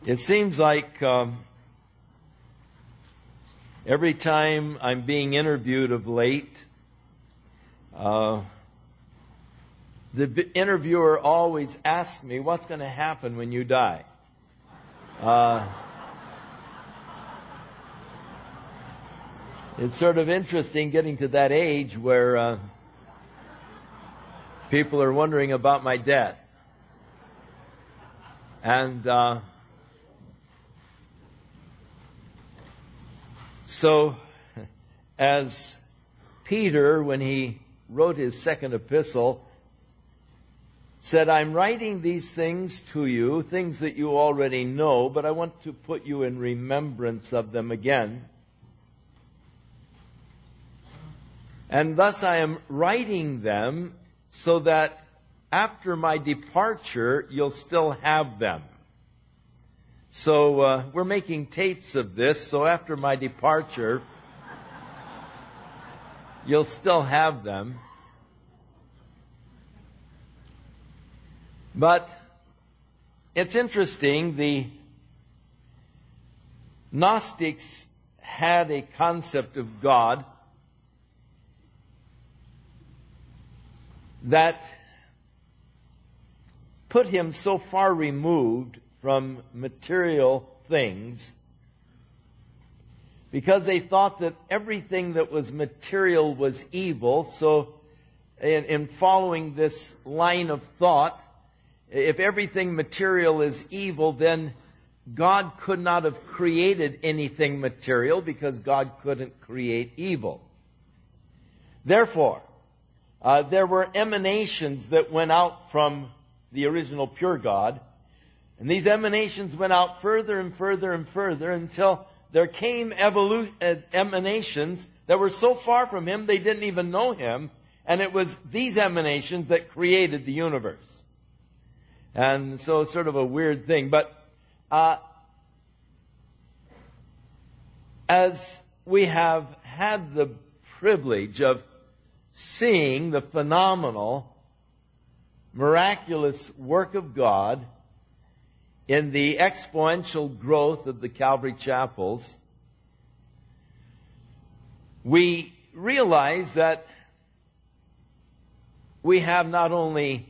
It seems like every time I'm being interviewed of late, the interviewer always asks me, what's going to happen when you die? It's sort of interesting getting to that age where people are wondering about my death. And so, as Peter, when he wrote his second epistle, said, I'm writing these things to you, things that you already know, but I want to put you in remembrance of them again. And thus I am writing them so that after my departure, you'll still have them. So we're making tapes of this, so after my departure, you'll still have them. But it's interesting, the Gnostics had a concept of God that put him so far removed from material things because they thought that everything that was material was evil. So in following this line of thought, if everything material is evil, then God could not have created anything material because God couldn't create evil. Therefore, there were emanations that went out from the original pure God. And these emanations went out further and further and further until there came emanations that were so far from Him they didn't even know Him. And it was these emanations that created the universe. And so it's sort of a weird thing. But as we have had the privilege of seeing the phenomenal, miraculous work of God in the exponential growth of the Calvary Chapels, we realize that we have not only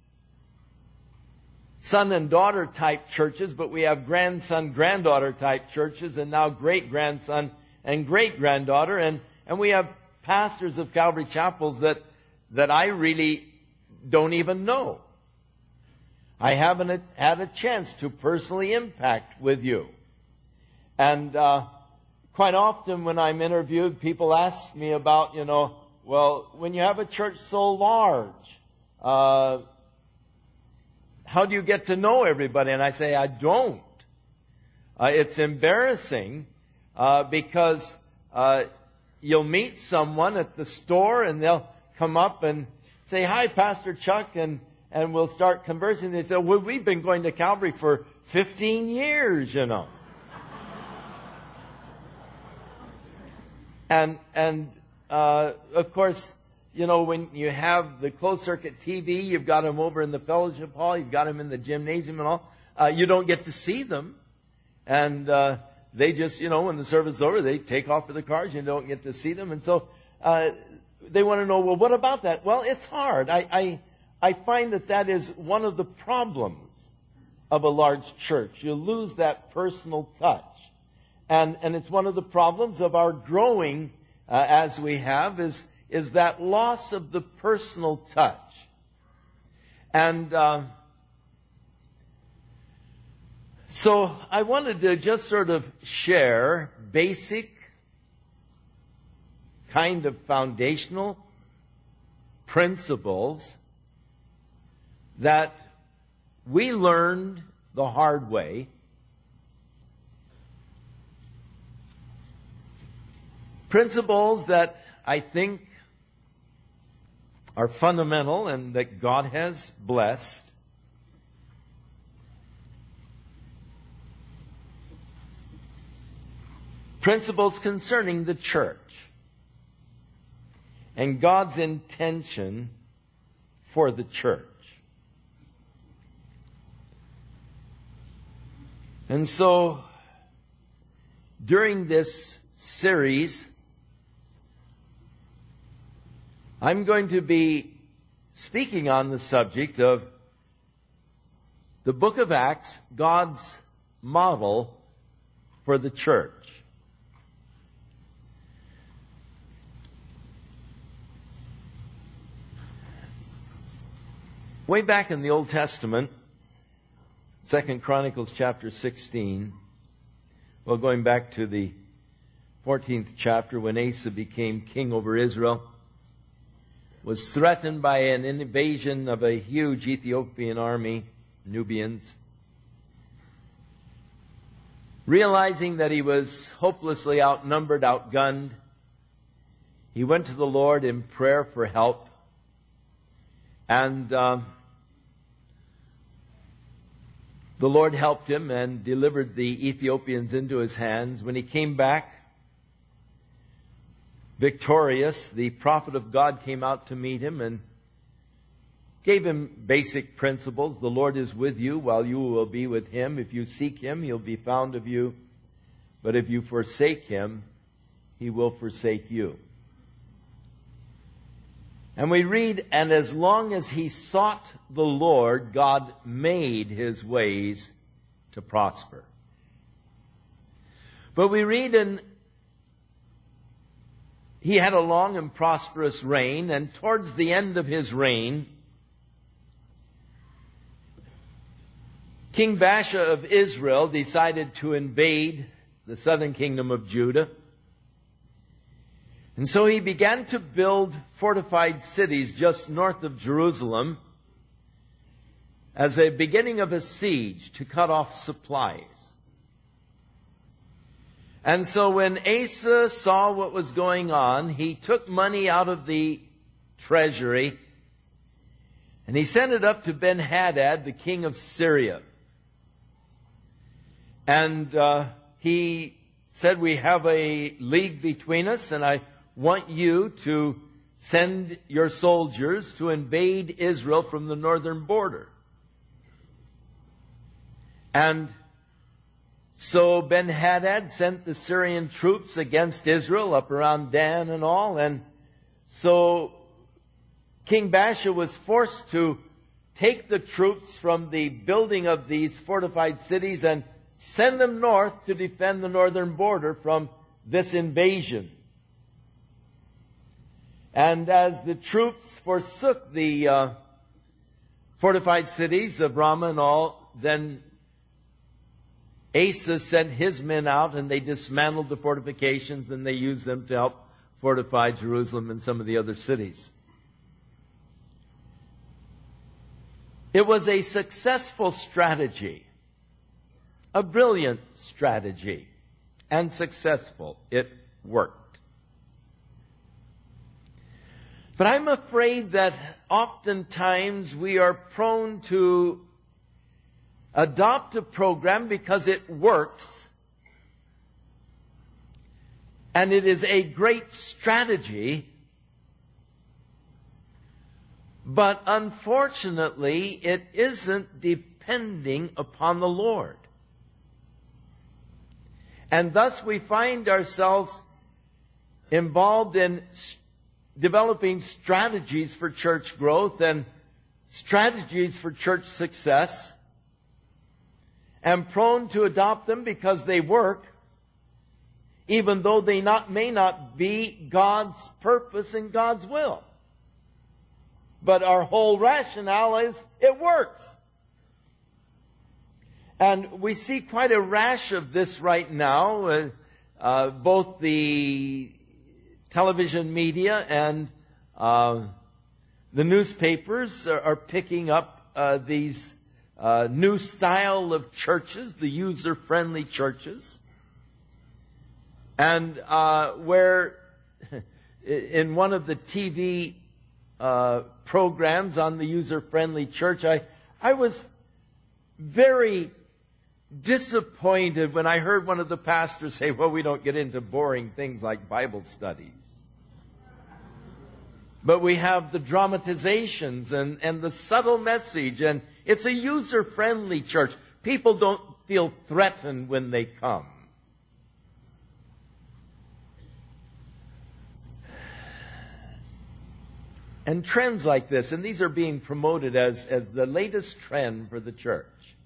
son and daughter type churches, but we have grandson, granddaughter type churches, and now great grandson and great granddaughter, and we have pastors of Calvary Chapels that I really don't even know. I haven't had a chance to personally impact with you. And quite often when I'm interviewed, people ask me about, well, when you have a church so large, how do you get to know everybody? And I say, I don't. It's embarrassing because you'll meet someone at the store and they'll come up and say, hi, Pastor Chuck, and we'll start conversing. They say, well, we've been going to Calvary for 15 years, And of course, when you have the closed circuit TV, you've got them over in the fellowship hall, you've got them in the gymnasium and all. You don't get to see them. And they just, when the service is over, they take off for the cars. You don't get to see them. And so they want to know, well, what about that? Well, it's hard. I find that is one of the problems of a large church. You lose that personal touch. And it's one of the problems of our growing as we have is that loss of the personal touch. And so I wanted to just sort of share basic kind of foundational principles that we learned the hard way. Principles that I think are fundamental and that God has blessed. Principles concerning the church and God's intention for the church. And so, during this series, I'm going to be speaking on the subject of the book of Acts, God's model for the church. Way back in the Old Testament, 2 Chronicles chapter 16, well, going back to the 14th chapter when Asa became king over Israel, was threatened by an invasion of a huge Ethiopian army, Nubians. Realizing that he was hopelessly outnumbered, outgunned, he went to the Lord in prayer for help. And the Lord helped him and delivered the Ethiopians into his hands. When he came back victorious, the prophet of God came out to meet him and gave him basic principles. The Lord is with you while you will be with him. If you seek him, he'll be found of you. But if you forsake him, he will forsake you. And we read, and as long as he sought the Lord, God made his ways to prosper. But we read he had a long and prosperous reign, and towards the end of his reign, King Baasha of Israel decided to invade the southern kingdom of Judah. And so he began to build fortified cities just north of Jerusalem as a beginning of a siege to cut off supplies. And so when Asa saw what was going on, he took money out of the treasury and he sent it up to Ben-Hadad, the king of Syria. And he said, we have a league between us, and I want you to send your soldiers to invade Israel from the northern border. And so Ben-Hadad sent the Syrian troops against Israel up around Dan and all. And so King Baasha was forced to take the troops from the building of these fortified cities and send them north to defend the northern border from this invasion. And as the troops forsook the fortified cities of Ramah and all, then Asa sent his men out and they dismantled the fortifications and they used them to help fortify Jerusalem and some of the other cities. It was a successful strategy, a brilliant strategy, and successful. It worked. But I'm afraid that oftentimes we are prone to adopt a program because it works. And it is a great strategy. But unfortunately, it isn't depending upon the Lord. And thus we find ourselves involved in developing strategies for church growth and strategies for church success, and prone to adopt them because they work, even though they may not be God's purpose and God's will. But our whole rationale is it works. And we see quite a rash of this right now. Both the television media and the newspapers are picking up these new style of churches, the user-friendly churches. And where in one of the TV programs on the user-friendly church, I was very disappointed when I heard one of the pastors say, well, we don't get into boring things like Bible studies. But we have the dramatizations and the subtle message, and it's a user-friendly church. People don't feel threatened when they come. And trends like this, and these are being promoted as the latest trend for the church.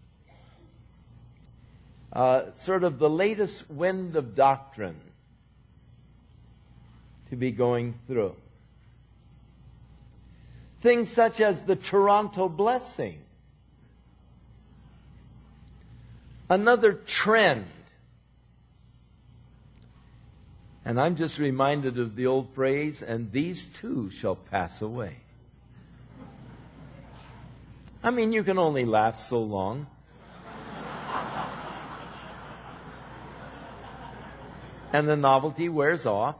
Sort of the latest wind of doctrine to be going through. Things such as the Toronto blessing. Another trend. And I'm just reminded of the old phrase, and these too shall pass away. I mean, you can only laugh so long. And the novelty wears off.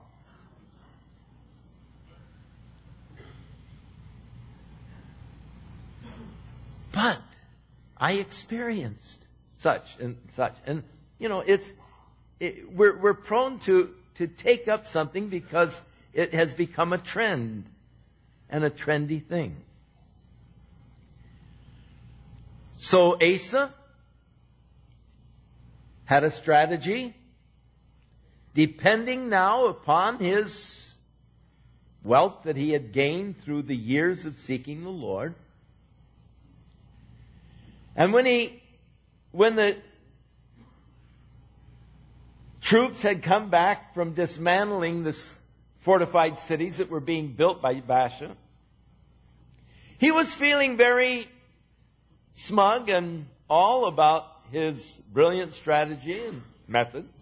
But I experienced such and such. And, you know, we're prone to take up something because it has become a trend and a trendy thing. So Asa had a strategy, depending now upon his wealth that he had gained through the years of seeking the Lord. And when the troops had come back from dismantling the fortified cities that were being built by Baasha, he was feeling very smug and all about his brilliant strategy and methods.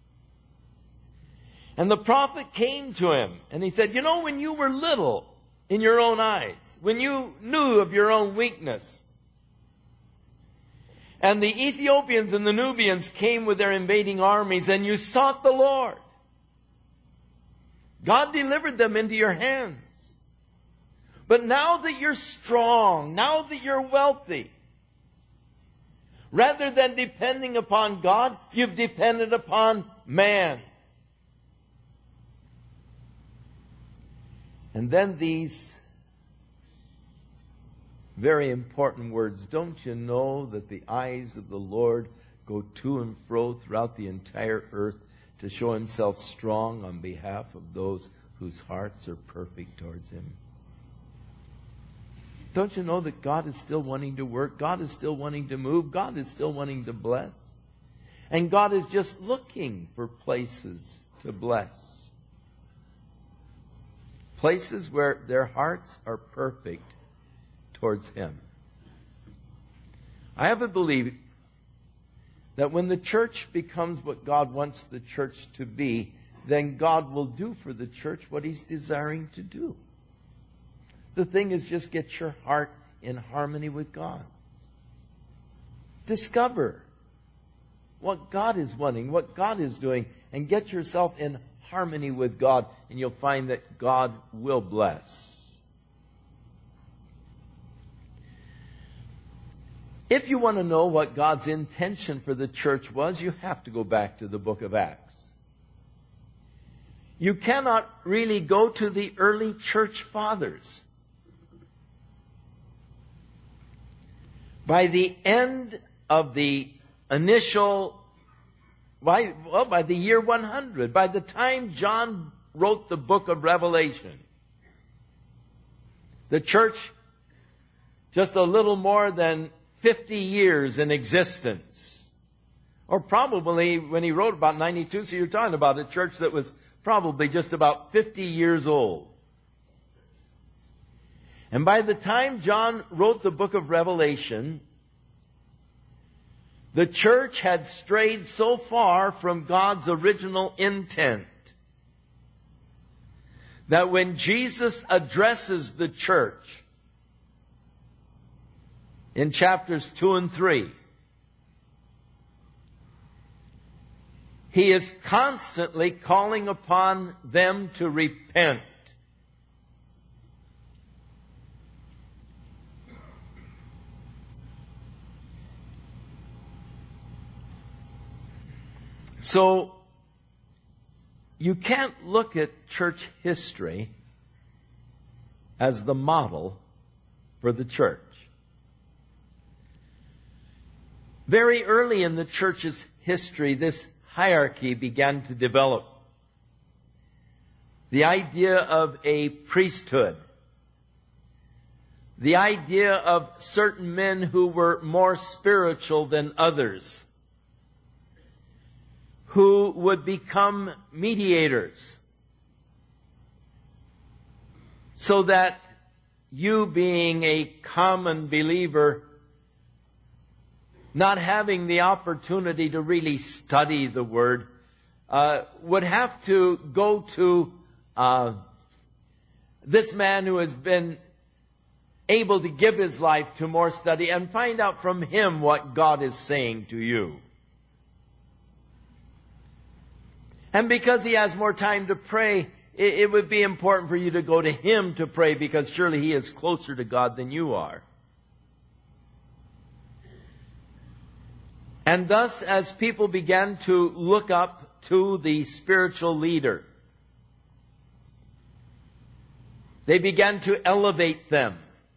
And the prophet came to him and he said, you know, when you were little in your own eyes, when you knew of your own weakness, and the Ethiopians and the Nubians came with their invading armies, and you sought the Lord, God delivered them into your hands. But now that you're strong, now that you're wealthy, rather than depending upon God, you've depended upon man. And then these very important words. Don't you know that the eyes of the Lord go to and fro throughout the entire earth to show himself strong on behalf of those whose hearts are perfect towards him? Don't you know that God is still wanting to work? God is still wanting to move. God is still wanting to bless. And God is just looking for places to bless. Places where their hearts are perfect towards him. I have a belief that when the church becomes what God wants the church to be, then God will do for the church what he's desiring to do. The thing is, just get your heart in harmony with God. Discover what God is wanting, what God is doing, and get yourself in harmony with God, and you'll find that God will bless. If you want to know what God's intention for the church was, you have to go back to the book of Acts. You cannot really go to the early church fathers. By the end of the initial, by the year 100, by the time John wrote the book of Revelation, the church, just a little more than 50 years in existence. Or probably when he wrote about 92, so you're talking about a church that was probably just about 50 years old. And by the time John wrote the book of Revelation, the church had strayed so far from God's original intent that when Jesus addresses the church in chapters 2 and 3, he is constantly calling upon them to repent. So, you can't look at church history as the model for the church. Very early in the church's history, this hierarchy began to develop. The idea of a priesthood. The idea of certain men who were more spiritual than others, who would become mediators, so that you, being a common believer, not having the opportunity to really study the Word, would have to go to this man who has been able to give his life to more study and find out from him what God is saying to you. And because he has more time to pray, it would be important for you to go to him to pray, because surely he is closer to God than you are. And thus, as people began to look up to the spiritual leader, they began to elevate them.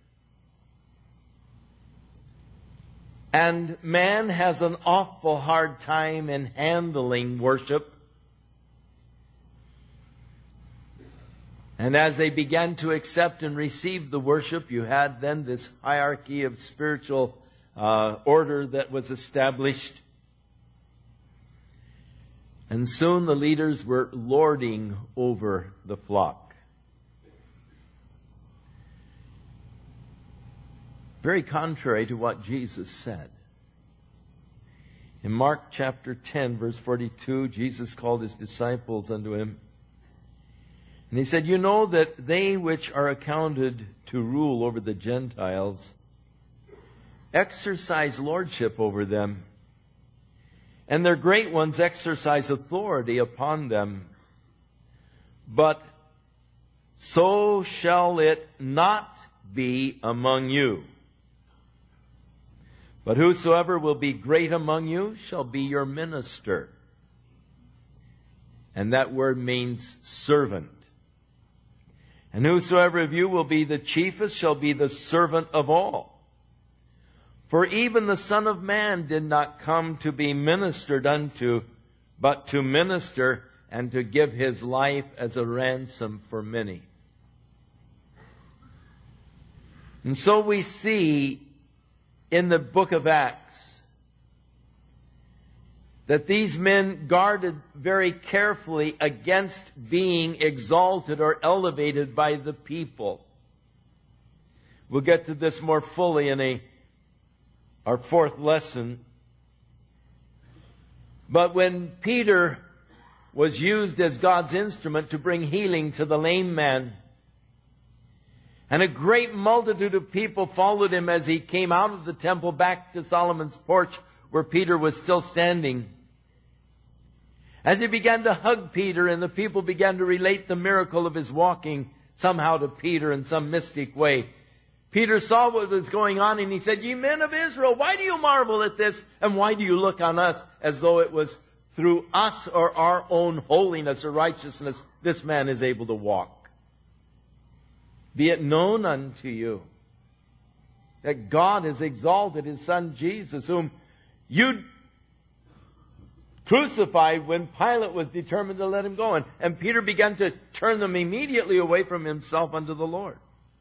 And man has an awful hard time in handling worship. And as they began to accept and receive the worship, you had then this hierarchy of spiritual order that was established. And soon the leaders were lording over the flock. Very contrary to what Jesus said. In Mark chapter 10, verse 42, Jesus called his disciples unto him. And he said, you know that they which are accounted to rule over the Gentiles exercise lordship over them, and their great ones exercise authority upon them. But so shall it not be among you. But whosoever will be great among you shall be your minister. And that word means servant. And whosoever of you will be the chiefest shall be the servant of all. For even the Son of Man did not come to be ministered unto, but to minister and to give his life as a ransom for many. And so we see in the book of Acts that these men guarded very carefully against being exalted or elevated by the people. We'll get to this more fully in our fourth lesson. But when Peter was used as God's instrument to bring healing to the lame man, and a great multitude of people followed him as he came out of the temple back to Solomon's porch where Peter was still standing. As he began to hug Peter and the people began to relate the miracle of his walking somehow to Peter in some mystic way, Peter saw what was going on and he said, Ye men of Israel, why do you marvel at this? And why do you look on us as though it was through us or our own holiness or righteousness this man is able to walk? Be it known unto you that God has exalted His Son Jesus, whom you crucified when Pilate was determined to let Him go. And Peter began to turn them immediately away from himself unto the Lord.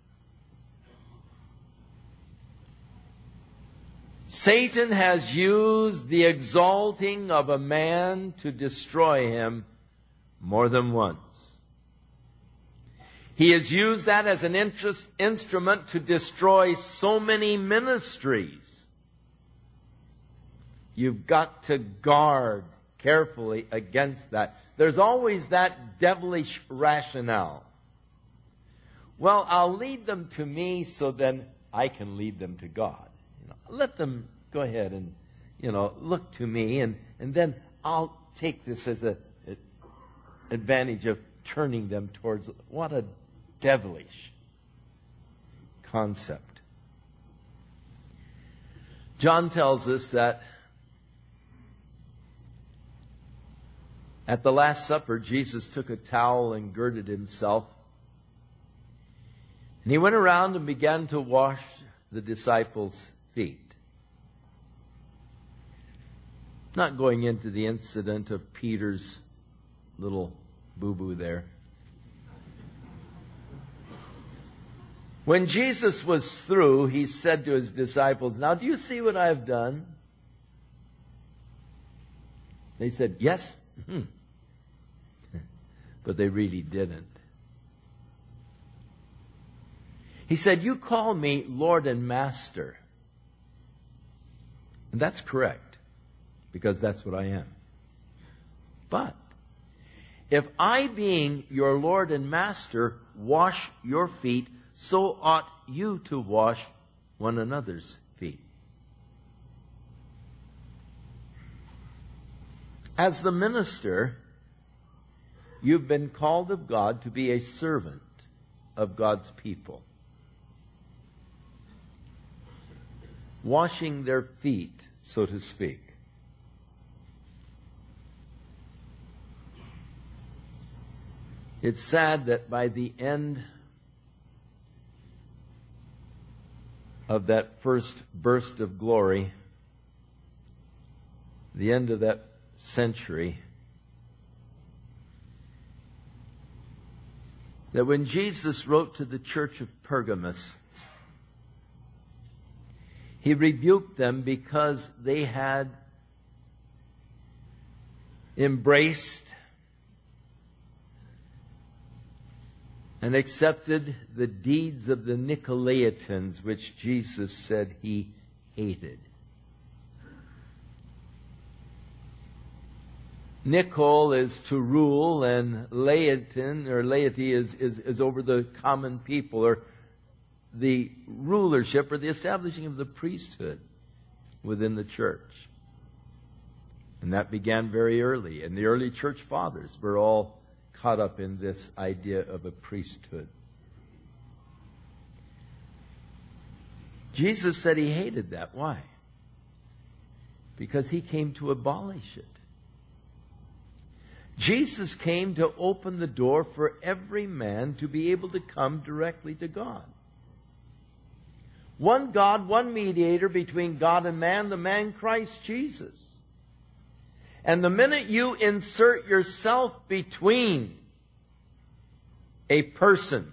Satan has used the exalting of a man to destroy him more than once. He has used that as an instrument to destroy so many ministries. You've got to guard carefully against that. There's always that devilish rationale. Well, I'll lead them to me so then I can lead them to God. Let them go ahead and, look to me and then I'll take this as an advantage of turning them towards. What a devilish concept. John tells us that at the Last Supper, Jesus took a towel and girded himself. And he went around and began to wash the disciples' feet. Not going into the incident of Peter's little boo-boo there. When Jesus was through, he said to his disciples, "Now do you see what I've done?" They said, "Yes." But they really didn't. He said, "You call me Lord and Master." And that's correct, because that's what I am. But if I, being your Lord and Master, wash your feet, so ought you to wash one another's feet. As the minister, you've been called of God to be a servant of God's people, washing their feet, so to speak. It's sad that by the end of that first burst of glory, the end of that century, that when Jesus wrote to the church of Pergamos, he rebuked them because they had embraced and accepted the deeds of the Nicolaitans, which Jesus said he hated. Nicol is to rule, and laity is over the common people, or the rulership or the establishing of the priesthood within the church. And that began very early. And the early church fathers were all caught up in this idea of a priesthood. Jesus said he hated that. Why? Because he came to abolish it. Jesus came to open the door for every man to be able to come directly to God. One God, one mediator between God and man, the man Christ Jesus. And the minute you insert yourself between a person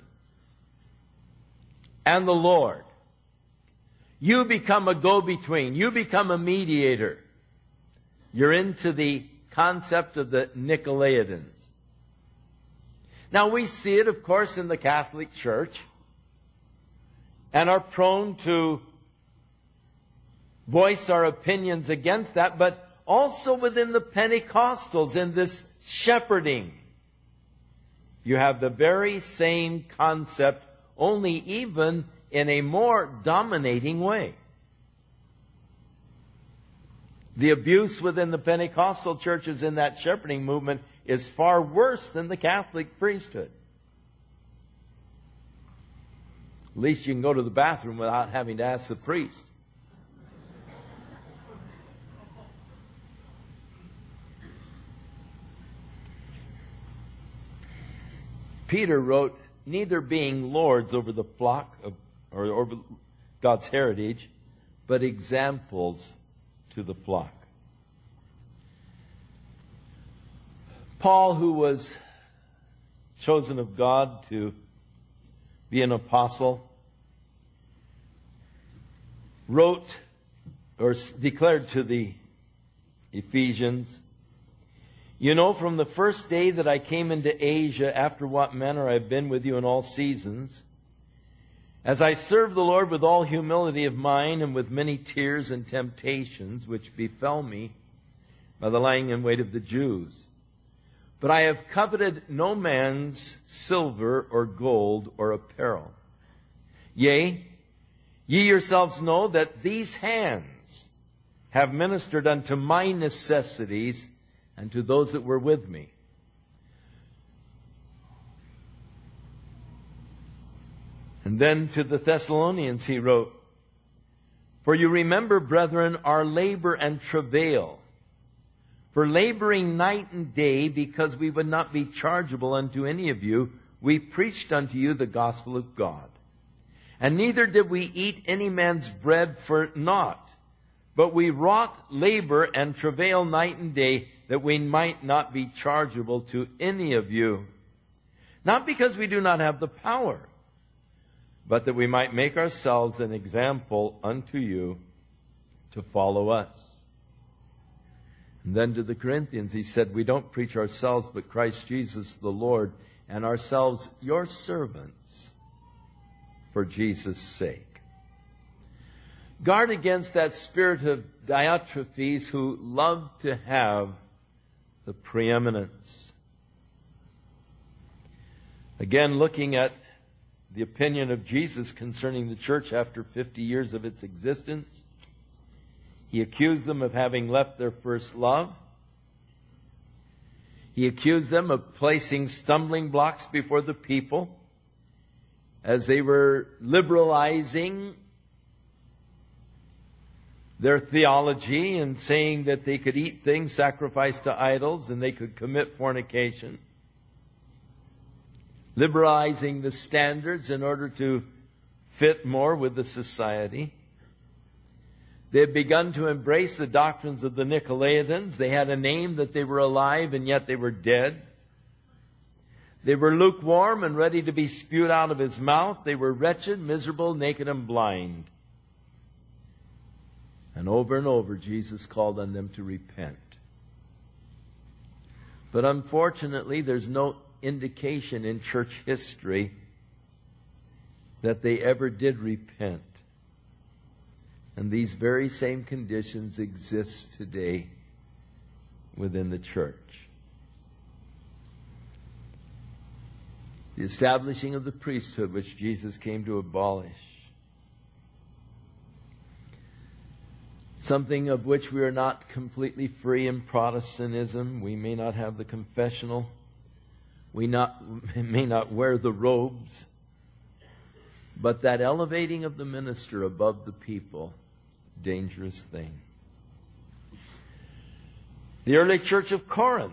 and the Lord, you become a go-between. You become a mediator. You're into the concept of the Nicolaitans. Now we see it, of course, in the Catholic Church, and are prone to voice our opinions against that, but also within the Pentecostals, in this shepherding, you have the very same concept, only even in a more dominating way. The abuse within the Pentecostal churches in that shepherding movement is far worse than the Catholic priesthood. At least you can go to the bathroom without having to ask the priest. Peter wrote, "Neither being lords over the flock or over God's heritage, but examples to the flock." Paul, who was chosen of God to be an apostle, wrote or declared to the Ephesians, "You know from the first day that I came into Asia, after what manner I have been with you in all seasons, as I served the Lord with all humility of mind and with many tears and temptations which befell me by the lying in wait of the Jews. But I have coveted no man's silver or gold or apparel. Yea, ye yourselves know that these hands have ministered unto my necessities and to those that were with me." And then to the Thessalonians he wrote, "For you remember, brethren, our labor and travail, for laboring night and day, because we would not be chargeable unto any of you, we preached unto you the gospel of God. And neither did we eat any man's bread for naught, But we wrought labor and travail night and day, that we might not be chargeable to any of you. Not because we do not have the power, but that we might make ourselves an example unto you to follow us. And then to the Corinthians he said, we don't preach ourselves, but Christ Jesus the Lord, and ourselves your servants for Jesus' sake. Guard against that spirit of Diotrephes who loved to have the preeminence. Again, looking at the opinion of Jesus concerning the church after 50 years of its existence, he accused them of having left their first love. He accused them of placing stumbling blocks before the people as they were liberalizing their theology and saying that they could eat things sacrificed to idols and they could commit fornication. Liberalizing the standards in order to fit more with the society. They had begun to embrace the doctrines of the Nicolaitans. They had a name that they were alive and yet they were dead. They were lukewarm and ready to be spewed out of his mouth. They were wretched, miserable, naked, and blind. And over, Jesus called on them to repent. But unfortunately, there's no indication in church history that they ever did repent. And these very same conditions exist today within the church. The establishing of the priesthood, which Jesus came to abolish. Something of which we are not completely free in Protestantism. We may not have the confessional. We may not wear the robes. But that elevating of the minister above the people, dangerous thing. The early church of Corinth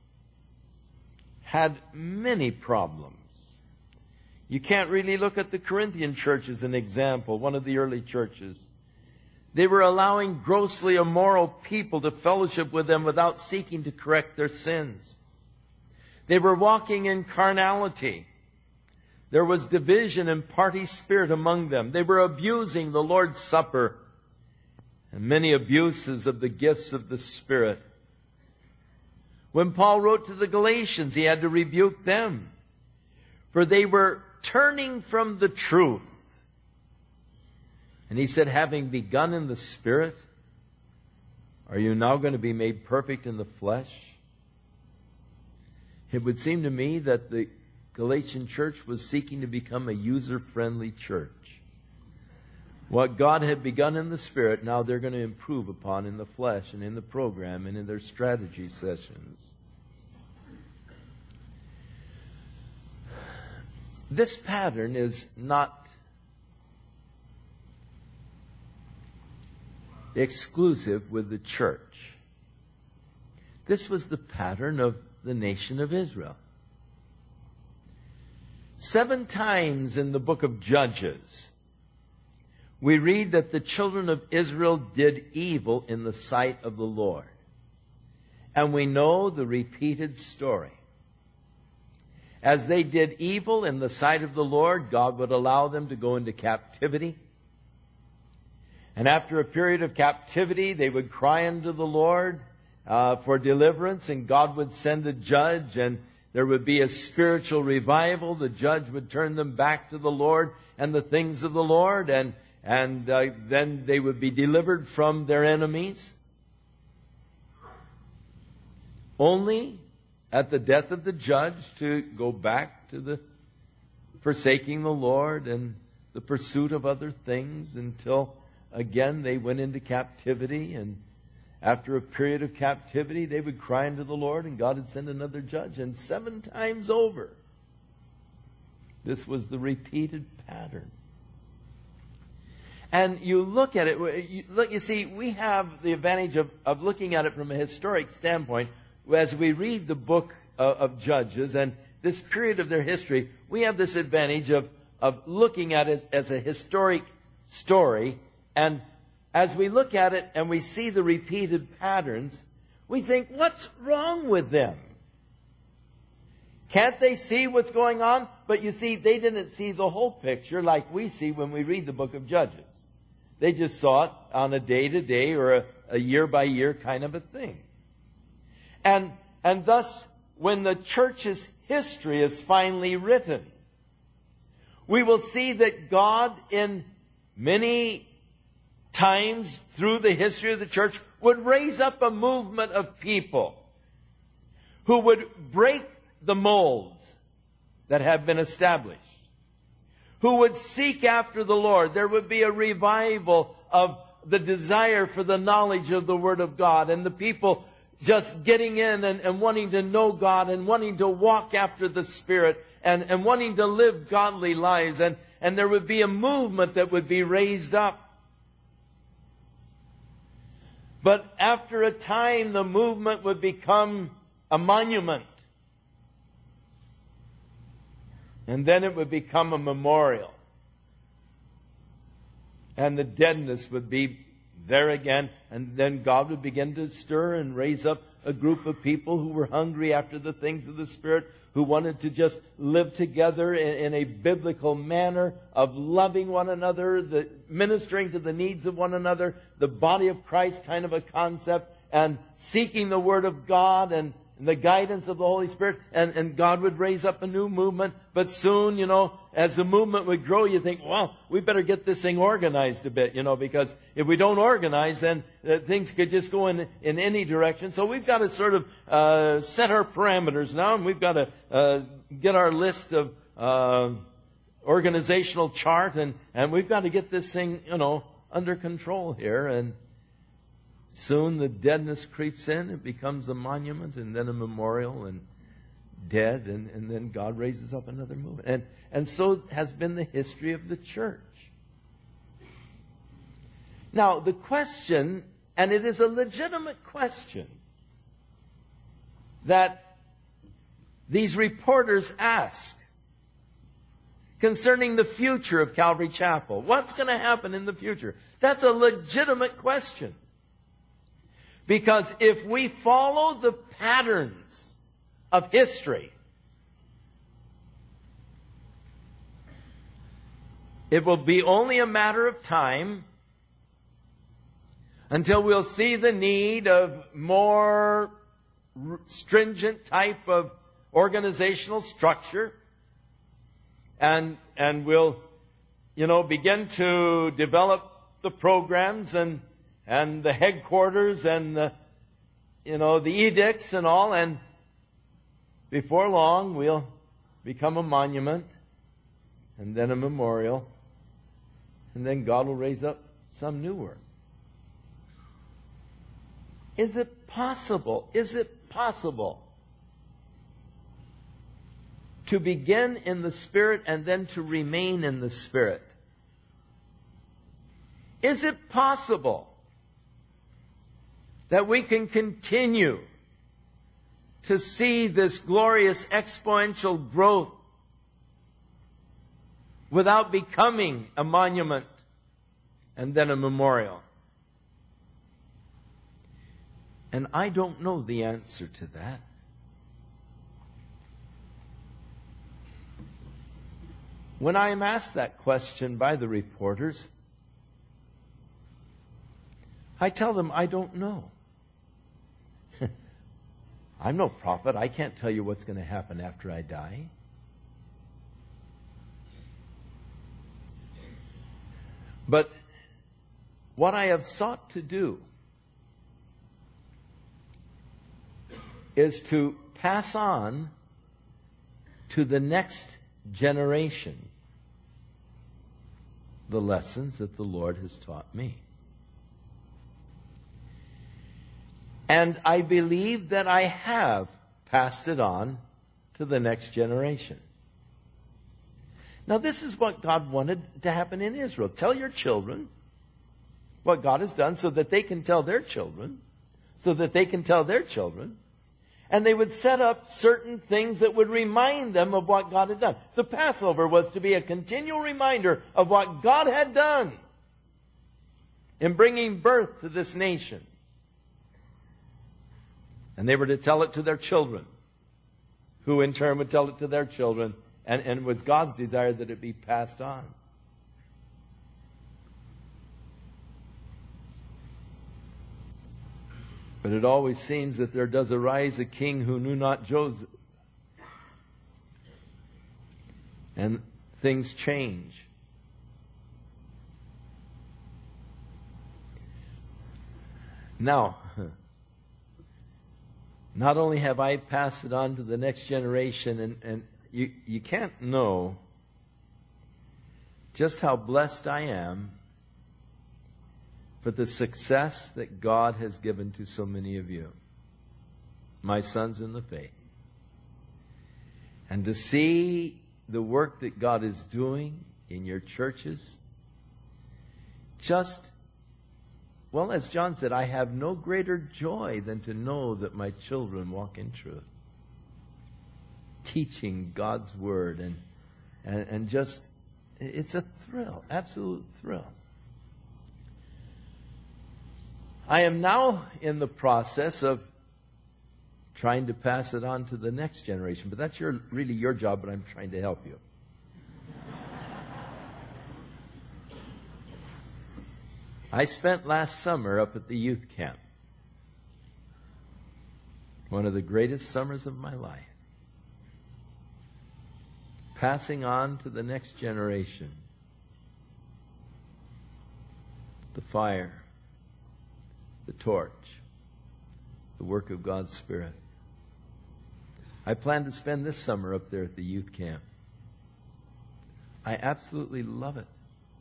had many problems. You can't really look at the Corinthian church as an example, one of the early churches. They were allowing grossly immoral people to fellowship with them without seeking to correct their sins. They were walking in carnality. There was division and party spirit among them. They were abusing the Lord's Supper and many abuses of the gifts of the Spirit. When Paul wrote to the Galatians, he had to rebuke them, for they were turning from the truth. And he said, having begun in the Spirit, are you now going to be made perfect in the flesh? It would seem to me that the Galatian church was seeking to become a user-friendly church. What God had begun in the Spirit, now they're going to improve upon in the flesh and in the program and in their strategy sessions. This pattern is not exclusive with the church. This was the pattern of the nation of Israel. 7 times in the book of Judges, we read that the children of Israel did evil in the sight of the Lord. And we know the repeated story. As they did evil in the sight of the Lord, God would allow them to go into captivity. And after a period of captivity, they would cry unto the Lord for deliverance, and God would send a judge, and there would be a spiritual revival. The judge would turn them back to the Lord and the things of the Lord, and then they would be delivered from their enemies. Only at the death of the judge to go back to the forsaking the Lord and the pursuit of other things until again they went into captivity. And after a period of captivity, they would cry unto the Lord, and God would send another judge. And 7 times over, this was the repeated pattern. And you look at it, you see, we have the advantage of looking at it from a historic standpoint. As we read the book of Judges and this period of their history, we have this advantage of looking at it as a historic story and as we look at it and we see the repeated patterns, we think, what's wrong with them? Can't they see what's going on? But you see, they didn't see the whole picture like we see when we read the book of Judges. They just saw it on a day-to-day or a year-by-year kind of a thing. And thus, when the church's history is finally written, we will see that God in many times through the history of the church would raise up a movement of people who would break the molds that have been established, who would seek after the Lord. There would be a revival of the desire for the knowledge of the Word of God, and the people just getting in and wanting to know God and wanting to walk after the Spirit and wanting to live godly lives. And there would be a movement that would be raised up. But after a time, the movement would become a monument. And then it would become a memorial. And the deadness would be there again. And then God would begin to stir and raise up a group of people who were hungry after the things of the Spirit, who wanted to just live together in a biblical manner of loving one another, ministering to the needs of one another, the body of Christ kind of a concept, and seeking the Word of God and the guidance of the Holy Spirit, and God would raise up a new movement. But soon, as the movement would grow, you think, well, we better get this thing organized a bit, because if we don't organize, then things could just go in any direction. So we've got to sort of set our parameters now, and we've got to get our list of organizational chart, and we've got to get this thing, under control here. And soon the deadness creeps in. It becomes a monument and then a memorial and dead. And then God raises up another movement. And so has been the history of the church. Now, the question, and it is a legitimate question, that these reporters ask concerning the future of Calvary Chapel. What's going to happen in the future? That's a legitimate question. Because if we follow the patterns of history, it will be only a matter of time until we'll see the need of more stringent type of organizational structure, and we'll, begin to develop the programs and the headquarters and the edicts and all, and before long we'll become a monument and then a memorial, and then God will raise up some new work. Is it possible? Is it possible to begin in the Spirit and then to remain in the Spirit? Is it possible that we can continue to see this glorious exponential growth without becoming a monument and then a memorial? And I don't know the answer to that. When I am asked that question by the reporters, I tell them I don't know. I'm no prophet. I can't tell you what's going to happen after I die. But what I have sought to do is to pass on to the next generation the lessons that the Lord has taught me. And I believe that I have passed it on to the next generation. Now, this is what God wanted to happen in Israel. Tell your children what God has done so that they can tell their children, so that they can tell their children. And they would set up certain things that would remind them of what God had done. The Passover was to be a continual reminder of what God had done. in bringing birth to this nation. And they were to tell it to their children, who in turn would tell it to their children. And it was God's desire that it be passed on. But it always seems that there does arise a king who knew not Joseph. And things change. Now, not only have I passed it on to the next generation, and you can't know just how blessed I am for the success that God has given to so many of you, my sons in the faith. And to see the work that God is doing in your churches, just, well, as John said, I have no greater joy than to know that my children walk in truth, teaching God's Word, and just, it's a thrill, absolute thrill. I am now in the process of trying to pass it on to the next generation, but that's really your job, but I'm trying to help you. I spent last summer up at the youth camp. One of the greatest summers of my life. Passing on to the next generation the fire, the torch, the work of God's Spirit. I plan to spend this summer up there at the youth camp. I absolutely love it.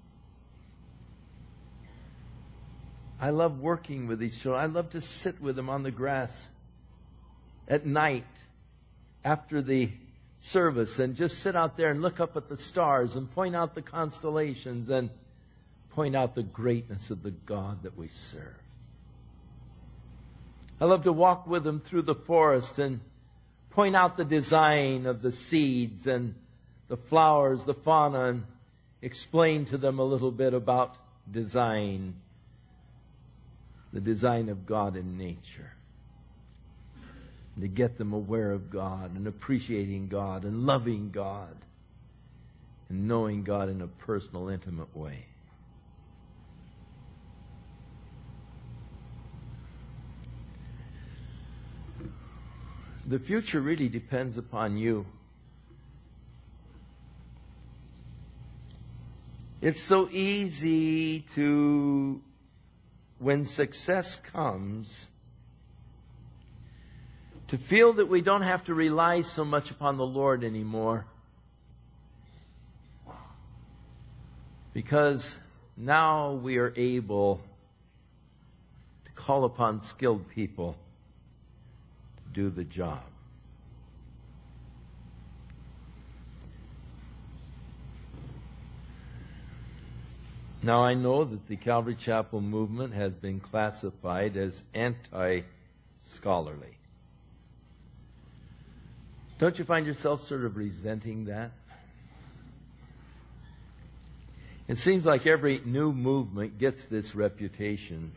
I love working with these children. I love to sit with them on the grass at night after the service and just sit out there and look up at the stars and point out the constellations and point out the greatness of the God that we serve. I love to walk with them through the forest and point out the design of the seeds and the flowers, the fauna, and explain to them a little bit about design, the design of God in nature. And to get them aware of God and appreciating God and loving God and knowing God in a personal, intimate way. The future really depends upon you. It's so easy to, when success comes, to feel that we don't have to rely so much upon the Lord anymore. Because now we are able to call upon skilled people do the job. Now I know that the Calvary Chapel movement has been classified as anti-scholarly. Don't you find yourself sort of resenting that? It seems like every new movement gets this reputation.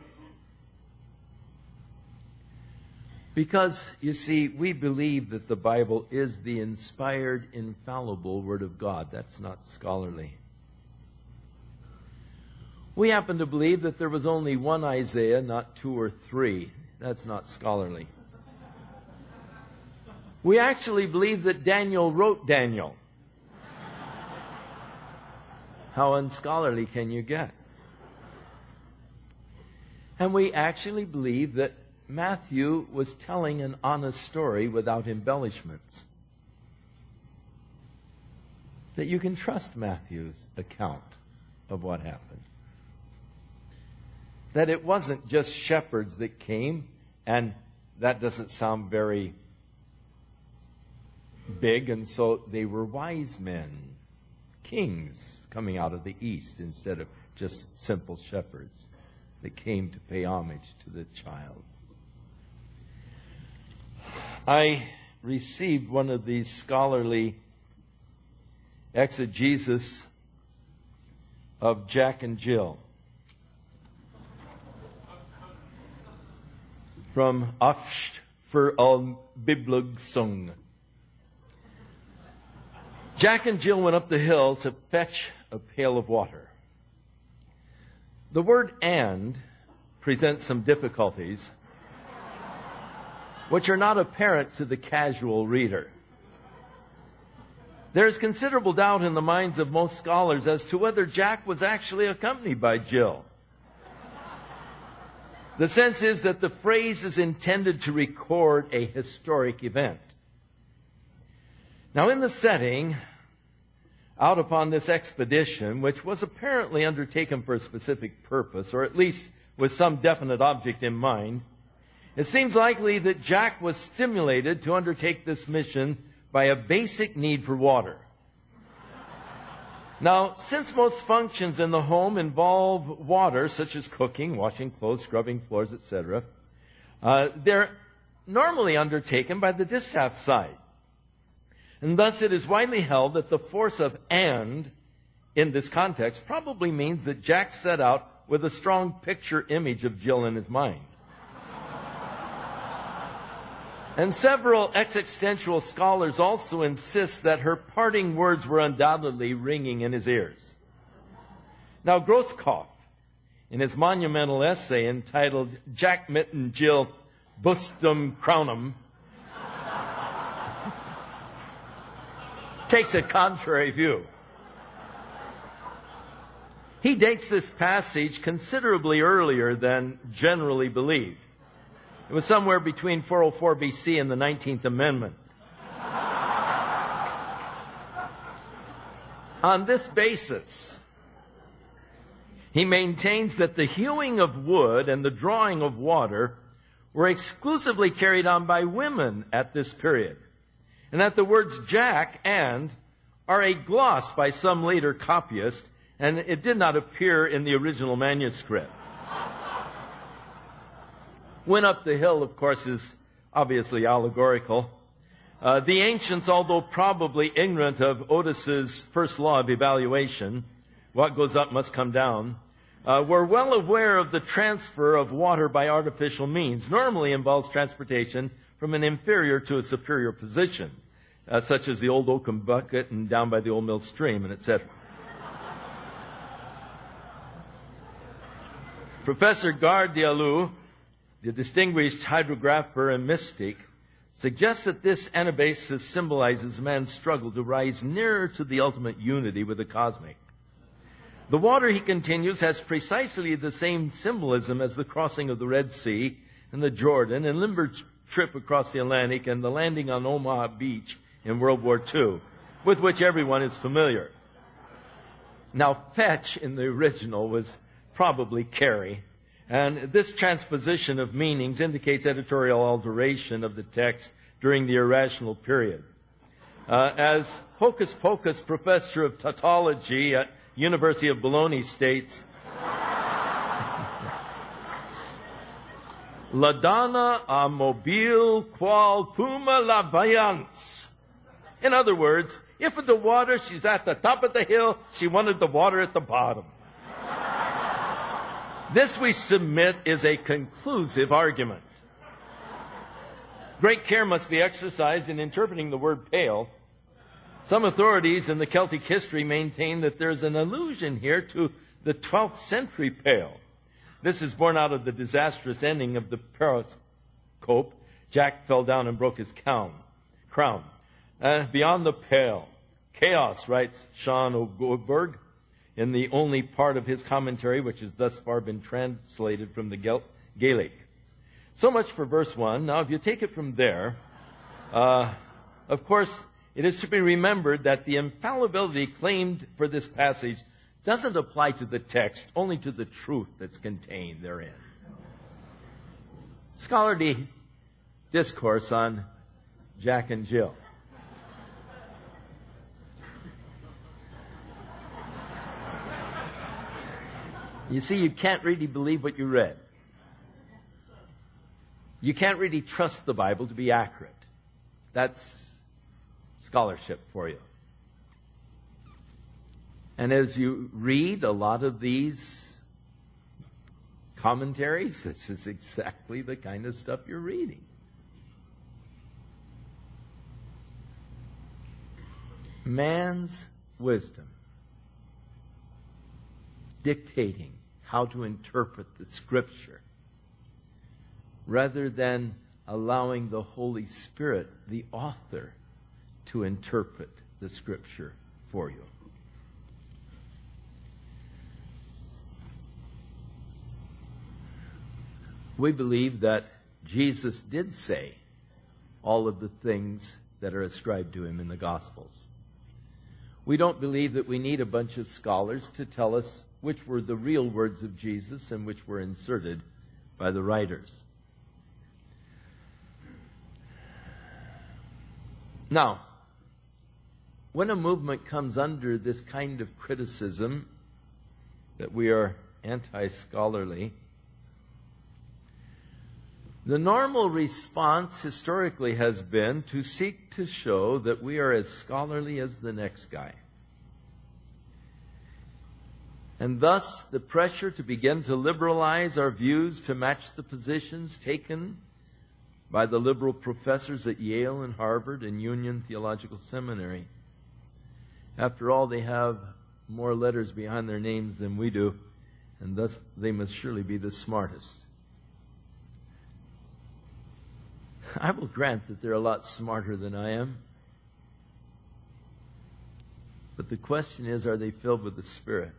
Because, you see, we believe that the Bible is the inspired, infallible Word of God. That's not scholarly. We happen to believe that there was only one Isaiah, not two or three. That's not scholarly. We actually believe that Daniel wrote Daniel. How unscholarly can you get? And we actually believe that Matthew was telling an honest story without embellishments. That you can trust Matthew's account of what happened. That it wasn't just shepherds that came, and that doesn't sound very big, and so they were wise men, kings coming out of the east instead of just simple shepherds that came to pay homage to the child. I received one of these scholarly exegesis of Jack and Jill. from Afsht für all Biblug sung. Jack and Jill went up the hill to fetch a pail of water. The word "and" presents some difficulties, which are not apparent to the casual reader. There is considerable doubt in the minds of most scholars as to whether Jack was actually accompanied by Jill. The sense is that the phrase is intended to record a historic event. Now, in the setting, out upon this expedition, which was apparently undertaken for a specific purpose, or at least with some definite object in mind, it seems likely that Jack was stimulated to undertake this mission by a basic need for water. Now, since most functions in the home involve water, such as cooking, washing clothes, scrubbing floors, etc., they're normally undertaken by the distaff side. And thus it is widely held that the force of "and" in this context probably means that Jack set out with a strong picture image of Jill in his mind. And several existential scholars also insist that her parting words were undoubtedly ringing in his ears. Now, Grosskopf, in his monumental essay entitled Jack Mitten Jill Bustum Crownum, takes a contrary view. He dates this passage considerably earlier than generally believed. It was somewhere between 404 BC and the 19th Amendment. On this basis, he maintains that the hewing of wood and the drawing of water were exclusively carried on by women at this period, and that the words "Jack" and are a gloss by some later copyist, and it did not appear in the original manuscript. Went up the hill, of course, is obviously allegorical. The ancients, although probably ignorant of Otis's first law of evaluation, what goes up must come down, were well aware of the transfer of water by artificial means. Normally involves transportation from an inferior to a superior position, such as the old oaken bucket and down by the old mill stream, and etc. Professor Gardialou, the distinguished hydrographer and mystic, suggests that this anabasis symbolizes man's struggle to rise nearer to the ultimate unity with the cosmic. The water, he continues, has precisely the same symbolism as the crossing of the Red Sea and the Jordan and Lindbergh's trip across the Atlantic and the landing on Omaha Beach in World War II, with which everyone is familiar. Now, fetch in the original was probably carry. And this transposition of meanings indicates editorial alteration of the text during the irrational period. As Hocus Pocus professor of tautology at University of Bologna states, La donna a mobile qual puma la vaillance. In other words, if at the water she's at the top of the hill, she wanted the water at the bottom. This, we submit, is a conclusive argument. Great care must be exercised in interpreting the word pail. Some authorities in the Celtic history maintain that there's an allusion here to the 12th century pail. This is born out of the disastrous ending of the periscope. Jack fell down and broke his crown. Beyond the pale. Chaos, writes Sean O'Goldberg, in the only part of his commentary which has thus far been translated from the Gaelic. So much for verse 1. Now, if you take it from there, of course, it is to be remembered that the infallibility claimed for this passage doesn't apply to the text, only to the truth that's contained therein. Scholarly discourse on Jack and Jill. You see, you can't really believe what you read. You can't really trust the Bible to be accurate. That's scholarship for you. And as you read a lot of these commentaries. This is exactly the kind of stuff you're reading. Man's wisdom dictating how to interpret the Scripture rather than allowing the Holy Spirit, the author, to interpret the Scripture for you. We believe that Jesus did say all of the things that are ascribed to him in the Gospels. We don't believe that we need a bunch of scholars to tell us which were the real words of Jesus and which were inserted by the writers. Now, when a movement comes under this kind of criticism that we are anti-scholarly, the normal response historically has been to seek to show that we are as scholarly as the next guy. And thus, the pressure to begin to liberalize our views to match the positions taken by the liberal professors at Yale and Harvard and Union Theological Seminary. After all, they have more letters behind their names than we do, and thus they must surely be the smartest. I will grant that they're a lot smarter than I am. But the question is, are they filled with the Spirit?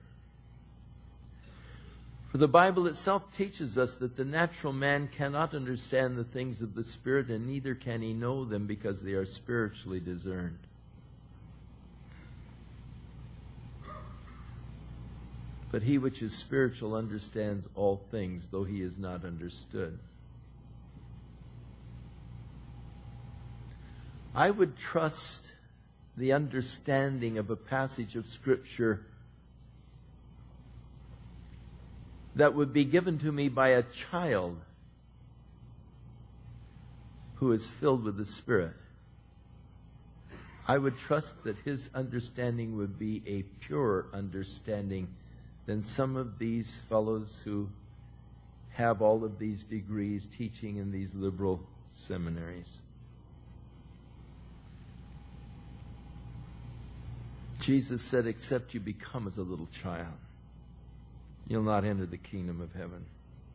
For the Bible itself teaches us that the natural man cannot understand the things of the Spirit, and neither can he know them because they are spiritually discerned. But he which is spiritual understands all things, though he is not understood. I would trust the understanding of a passage of Scripture that would be given to me by a child who is filled with the Spirit. I would trust that his understanding would be a purer understanding than some of these fellows who have all of these degrees teaching in these liberal seminaries. Jesus said, except you become as a little child, you'll not enter the kingdom of heaven.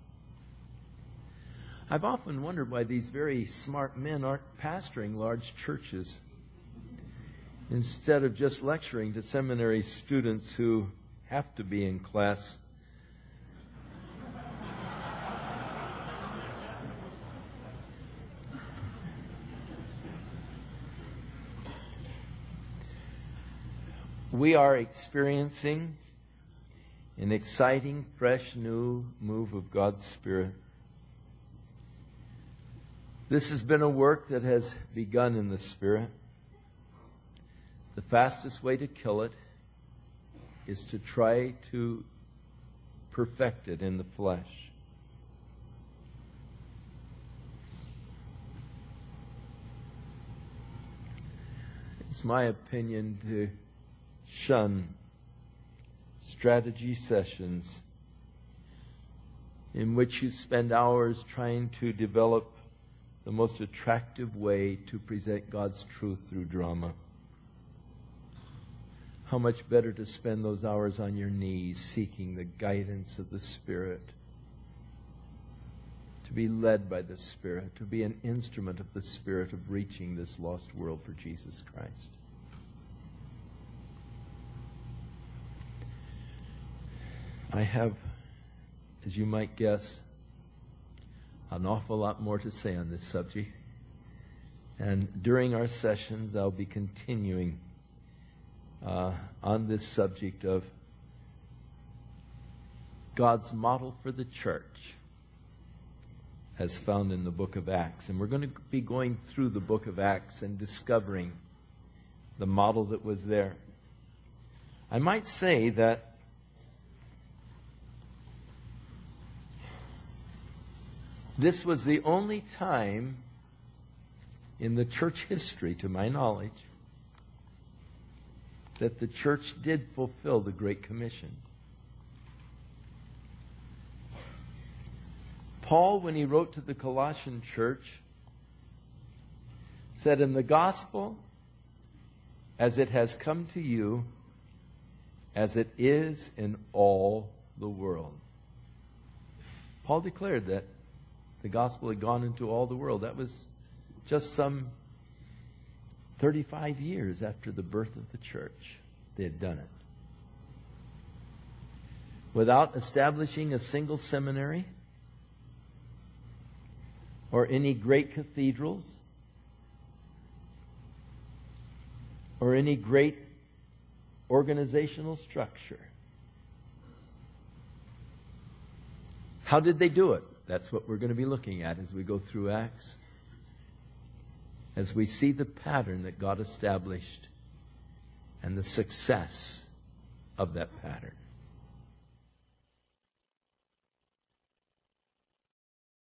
I've often wondered why these very smart men aren't pastoring large churches instead of just lecturing to seminary students who have to be in class. We are experiencing an exciting, fresh, new move of God's Spirit. This has been a work that has begun in the Spirit. The fastest way to kill it is to try to perfect it in the flesh. It's my opinion to shun strategy sessions in which you spend hours trying to develop the most attractive way to present God's truth through drama. How much better to spend those hours on your knees seeking the guidance of the Spirit, to be led by the Spirit, to be an instrument of the Spirit of reaching this lost world for Jesus Christ. I have, as you might guess, an awful lot more to say on this subject. And during our sessions, I'll be continuing on this subject of God's model for the church as found in the book of Acts. And we're going to be going through the book of Acts and discovering the model that was there. I might say that this was the only time in the church history, to my knowledge, that the church did fulfill the Great Commission. Paul, when he wrote to the Colossian church, said, in the gospel, as it has come to you, as it is in all the world. Paul declared that the gospel had gone into all the world. That was just some 35 years after the birth of the church. They had done it. Without establishing a single seminary or any great cathedrals or any great organizational structure. How did they do it? That's what we're going to be looking at as we go through Acts. As we see the pattern that God established and the success of that pattern.